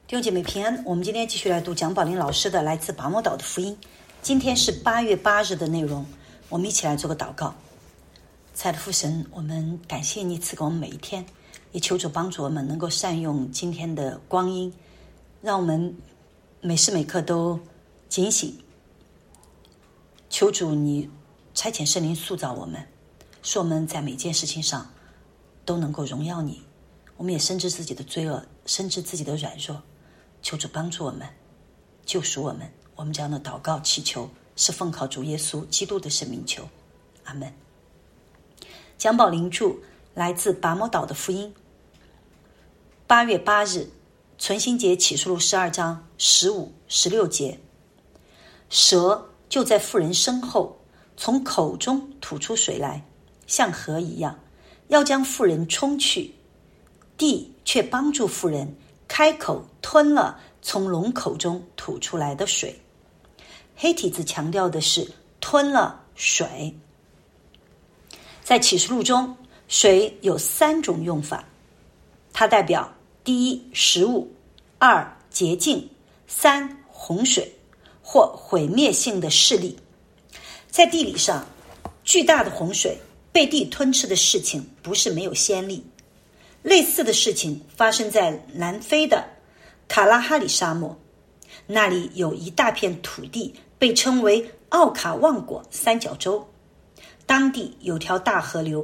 弟兄姐妹平安，我们今天继续来读蒋宝林老师的来自拔摩岛的福音。今天是8月8日的内容，我们一起来做个祷告。亲爱的父神，我们感谢你赐给我们每一天，也求主帮助我们能够善用今天的光阴，让我们每时每刻都警醒。求主你差遣圣灵塑造我们，使我们在每件事情上都能够荣耀你。我们也深知自己的罪恶，深知自己的软弱，求主帮助我们，救赎我们。我们这样的祷告祈求是奉靠主耶稣基督的圣名求，阿们。蒋宝林著，来自拔摩岛的福音。8月8日，存心节启示录12章15、16节，蛇就在妇人身后，从口中吐出水来，像河一样，要将妇人冲去。地却帮助妇人，开口吞了从龙口中吐出来的水。黑体字强调的是吞了水。在启示录中，水有3种用法，它代表1食物，2洁净，3洪水或毁灭性的势力。在地理上，巨大的洪水被地吞吃的事情不是没有先例。类似的事情发生在南非的卡拉哈里沙漠，那里有一大片土地被称为奥卡旺果三角洲，当地有条大河流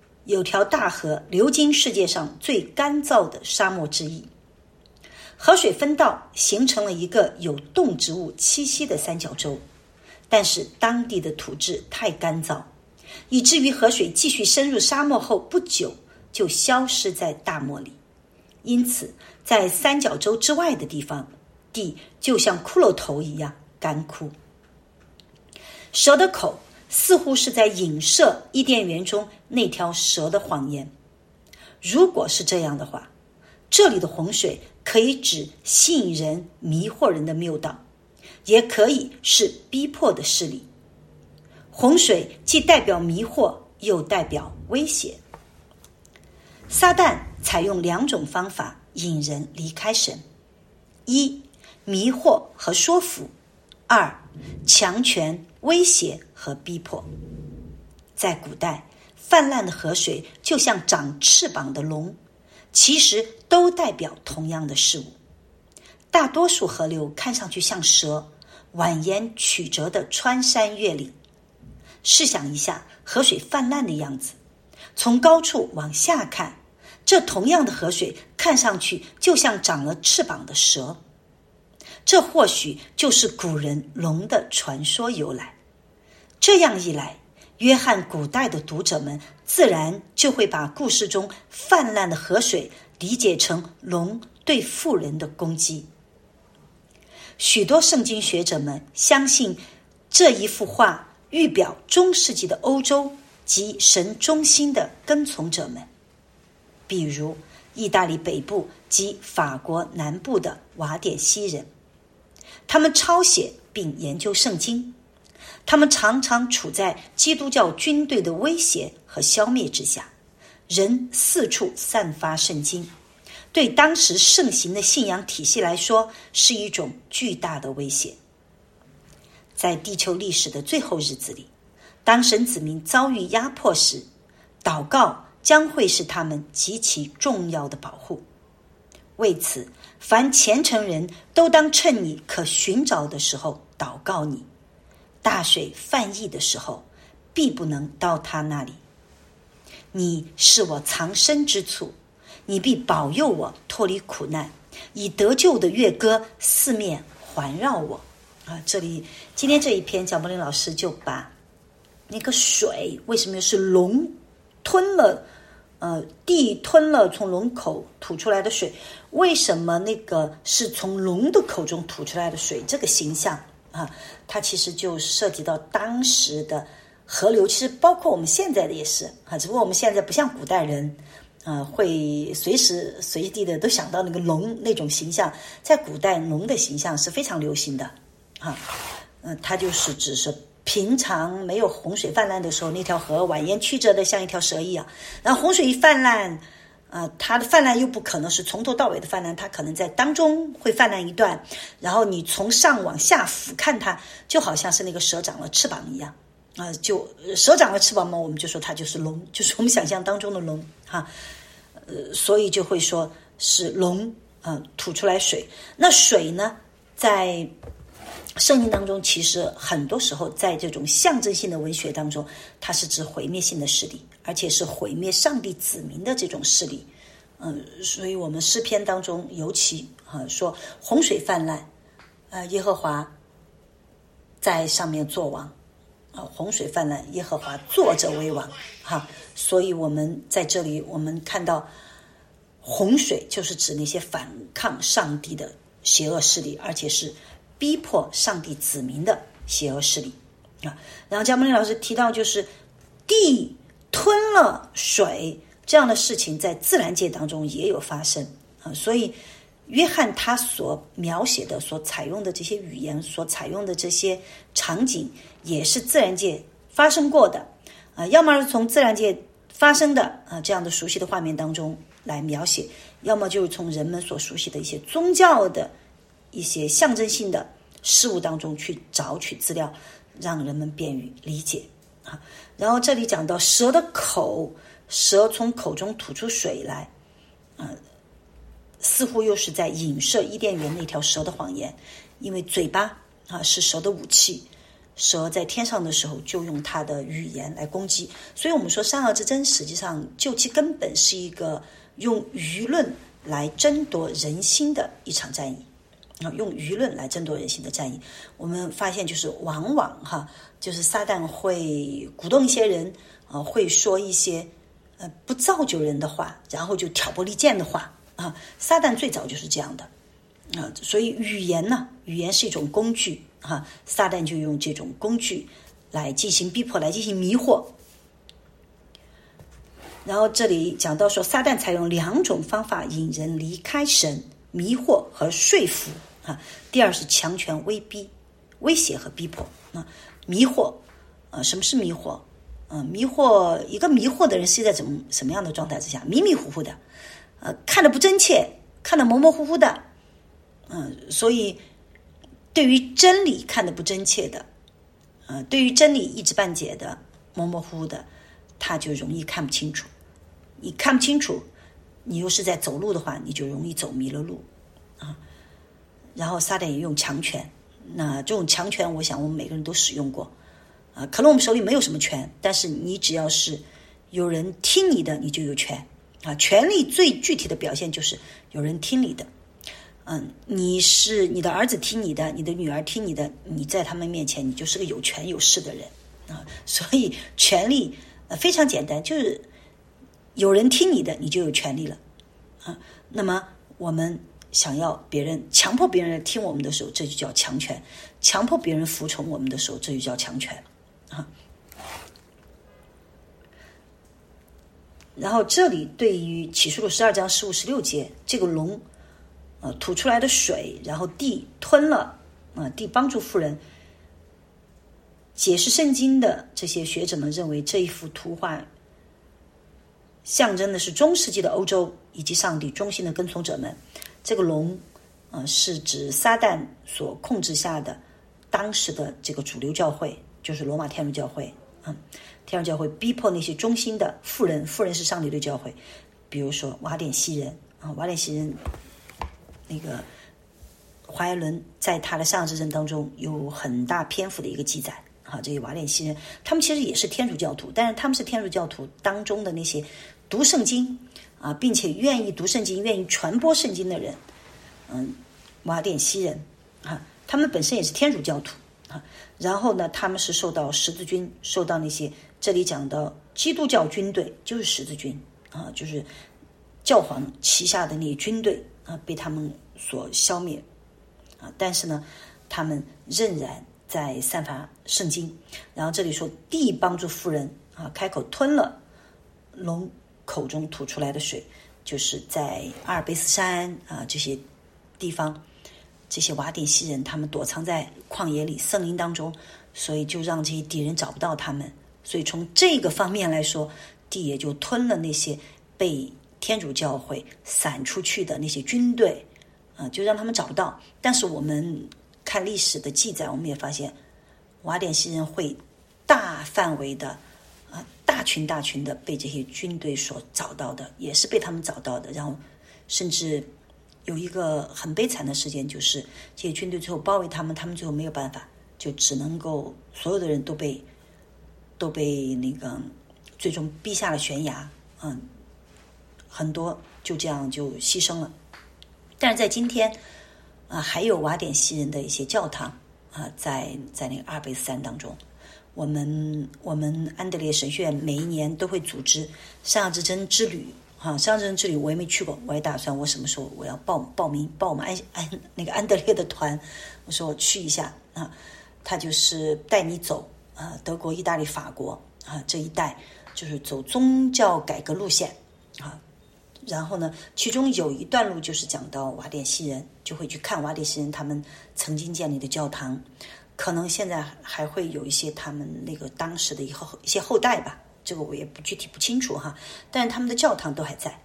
经世界上最干燥的沙漠之一。河水分道形成了一个有动植物栖息的三角洲，但是当地的土质太干燥，以至于河水继续深入沙漠后不久就消失在大漠里。因此在三角洲之外的地方，地就像骷髅头一样干枯。蛇的口似乎是在影射伊甸园中那条蛇的谎言。如果是这样的话，这里的洪水可以指吸引人迷惑人的谬道，也可以是逼迫的势力。洪水既代表迷惑，又代表威胁。撒旦采用2种方法引人离开神：1迷惑和说服；2强权、威胁和逼迫。在古代，泛滥的河水就像长翅膀的龙，其实都代表同样的事物。大多数河流看上去像蛇，蜿蜒曲折地穿山越岭。试想一下河水泛滥的样子，从高处往下看，这同样的河水看上去就像长了翅膀的蛇。这或许就是古人龙的传说由来。这样一来，约翰古代的读者们自然就会把故事中泛滥的河水理解成龙对妇人的攻击。许多圣经学者们相信这一幅画预表中世纪的欧洲及神中心的跟从者们，比如意大利北部及法国南部的瓦典西人。他们抄写并研究圣经，他们常常处在基督教军队的威胁和消灭之下，人四处散发圣经，对当时盛行的信仰体系来说是一种巨大的威胁。在地球历史的最后日子里，当神子民遭遇压迫时，祷告将会是他们极其重要的保护。为此，凡虔诚人都当趁你可寻找的时候祷告你。大水泛溢的时候，必不能到他那里。你是我藏身之处，你必保佑我脱离苦难，以得救的乐歌四面环绕我。这里今天这一篇蒋柏林老师就把那个水为什么是龙吞了地吞了从龙口吐出来的水，为什么那个是从龙的口中吐出来的水，这个形象它其实就涉及到当时的河流，其实包括我们现在的也是只不过我们现在不像古代人会随时随地的都想到那个龙那种形象。在古代龙的形象是非常流行的它就是只是平常没有洪水泛滥的时候，那条河蜿蜒曲折的像一条蛇一样，然后洪水一泛滥， 它的泛滥又不可能是从头到尾的泛滥，它可能在当中会泛滥一段，然后你从上往下俯瞰它，就好像是那个蛇长了翅膀一样就蛇长了翅膀嘛，我们就说它就是龙，就是我们想象当中的龙所以就会说是龙吐出来水。那水呢，在圣经当中，其实很多时候在这种象征性的文学当中，它是指毁灭性的势力，而且是毁灭上帝子民的这种势力。所以我们诗篇当中尤其说洪水泛滥，耶和华在上面作王，洪水泛滥，耶和华坐着为王所以我们在这里我们看到洪水就是指那些反抗上帝的邪恶势力，而且是逼迫上帝子民的邪恶势力然后加蒙林老师提到，就是地吞了水这样的事情在自然界当中也有发生所以约翰他所描写的所采用的这些语言，所采用的这些场景也是自然界发生过的要么是从自然界发生的这样的熟悉的画面当中来描写，要么就是从人们所熟悉的一些宗教的一些象征性的事物当中去找取资料，让人们便于理解然后这里讲到蛇的口，蛇从口中吐出水来似乎又是在影射伊甸园那条蛇的谎言，因为嘴巴是蛇的武器，蛇在天上的时候就用它的语言来攻击，所以我们说善恶之争实际上就其根本是一个用舆论来争夺人心的一场战役用舆论来争夺人心的战役。我们发现就是往往就是撒旦会鼓动一些人会说一些不造就人的话，然后就挑拨离间的话撒旦最早就是这样的所以语言是一种工具撒旦就用这种工具来进行逼迫，来进行迷惑。然后这里讲到说，撒旦采用2种方法引人离开神：迷惑和说服第二是强权威逼、威胁和逼迫迷惑什么是迷惑迷惑一个迷惑的人是在什么样的状态之下？迷迷糊糊的看得不真切，看得模模糊糊的所以对于真理看得不真切的对于真理一知半解的，模模糊糊的，他就容易看不清楚。你看不清楚，你又是在走路的话，你就容易走迷了路然后撒旦也用强权，那这种强权我想我们每个人都使用过可能我们手里没有什么权，但是你只要是有人听你的，你就有权权力最具体的表现就是有人听你的你的儿子听你的，你的女儿听你的，你在他们面前你就是个有权有势的人所以权力非常简单，就是有人听你的，你就有权利了那么我们想要别人强迫别人来听我们的时候，这就叫强权；强迫别人服从我们的时候，这就叫强权然后这里对于启示录12章15、16节，这个龙吐出来的水，然后地吞了地帮助妇人。解释圣经的这些学者们认为，这一幅图画象征的是中世纪的欧洲以及上帝忠心的跟从者们。这个龙是指撒旦所控制下的当时的这个主流教会，就是罗马天主教会天主教会逼迫那些忠心的妇人，妇人是上帝的教会，比如说瓦典西人瓦典西人那个华严伦在他的善恶之争当中有很大篇幅的一个记载这些瓦典西人他们其实也是天主教徒，但是他们是天主教徒当中的那些读圣经并且愿意读圣经愿意传播圣经的人瓦典西人他们本身也是天主教徒然后呢他们是受到十字军，受到那些这里讲到基督教军队就是十字军就是教皇旗下的那些军队被他们所消灭但是呢他们仍然在散发圣经。然后这里说地帮助妇人开口吞了龙口中吐出来的水，就是在阿尔卑斯山这些地方，这些瓦典西人他们躲藏在旷野里森林当中，所以就让这些敌人找不到他们，所以从这个方面来说，地也就吞了那些被天主教会散出去的那些军队，就让他们找不到。但是我们看历史的记载，我们也发现雅典西人会大范围的大群的被这些军队所找到的，也是被他们找到的。然后甚至有一个很悲惨的事件，就是这些军队最后包围他们，他们最后没有办法，就只能够所有的人都被那个最终逼下了悬崖，很多就这样就牺牲了。但是在今天还有雅典西人的一些教堂在那个阿尔卑斯山当中。我们安德烈神学院每一年都会组织圣亚之真之旅圣亚之真之旅我也没去过，我也打算我什么时候我要报名报我们那个安德烈的团，我说我去一下他就是带你走德国、意大利、法国这一带，就是走宗教改革路线然后呢，其中有一段路就是讲到雅典西人，就会去看雅典西人他们曾经建立的教堂，可能现在还会有一些他们那个当时的一些后代吧，这个我也具体不清楚但是他们的教堂都还在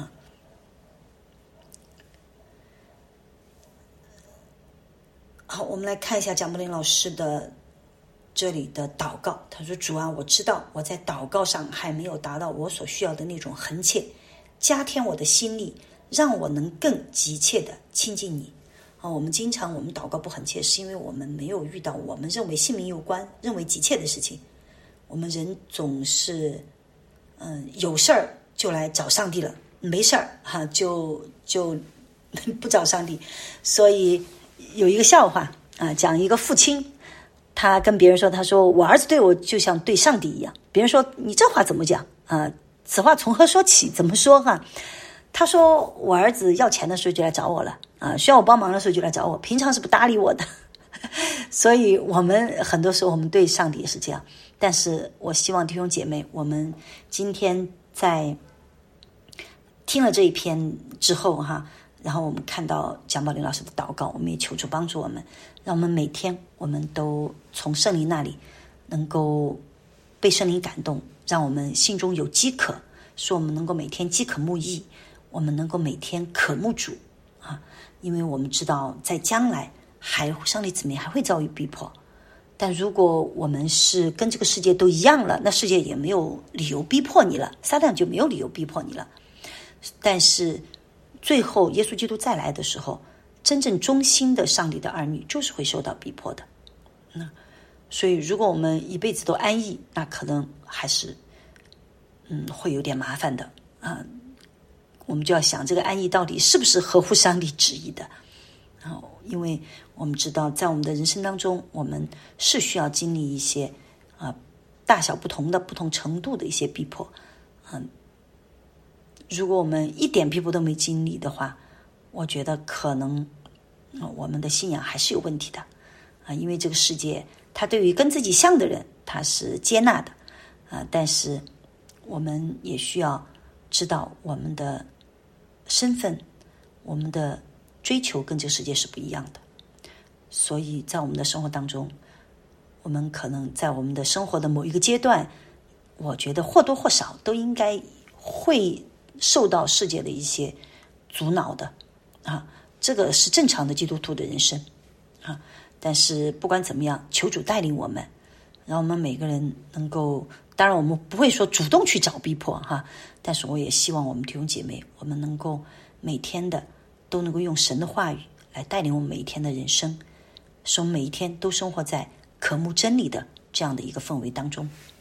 好，我们来看一下蒋柏林老师的这里的祷告。他说：主啊，我知道我在祷告上还没有达到我所需要的那种恒切，加添我的心力，让我能更急切的亲近你我们祷告不恒切，是因为我们没有遇到我们认为性命攸关、认为急切的事情。我们人总是有事儿就来找上帝了，没事儿就不找上帝。所以有一个笑话讲一个父亲，他跟别人说，他说我儿子对我就像对上帝一样。别人说你这话怎么讲此话从何说起？怎么说他说我儿子要钱的时候就来找我了需要我帮忙的时候就来找我，平常是不搭理我的所以我们很多时候我们对上帝也是这样。但是我希望弟兄姐妹，我们今天在听了这一篇之后然后我们看到蒋宝林老师的祷告，我们也求主帮助我们，让我们每天我们都从圣灵那里能够被圣灵感动，让我们心中有饥渴，说我们能够每天饥渴慕义，我们能够每天渴慕主因为我们知道在将来上帝子民还会遭遇逼迫，但如果我们是跟这个世界都一样了，那世界也没有理由逼迫你了，撒旦就没有理由逼迫你了。但是最后耶稣基督再来的时候，真正忠心的上帝的儿女就是会受到逼迫的所以如果我们一辈子都安逸，那可能还是会有点麻烦的我们就要想这个安逸到底是不是合乎上帝旨意的因为我们知道在我们的人生当中，我们是需要经历一些大小不同的不同程度的一些逼迫如果我们一点逼迫都没经历的话，我觉得可能我们的信仰还是有问题的因为这个世界它对于跟自己像的人它是接纳的但是我们也需要知道我们的身份，我们的追求跟这个世界是不一样的。所以在我们的生活当中，我们可能在我们的生活的某一个阶段，我觉得或多或少都应该会受到世界的一些阻挠的这个是正常的基督徒的人生但是不管怎么样，求主带领我们，让我们每个人能够，当然我们不会说主动去找逼迫但是我也希望我们弟兄姐妹，我们能够每天的都能够用神的话语来带领我们每一天的人生，使我们每一天都生活在渴慕真理的这样的一个氛围当中。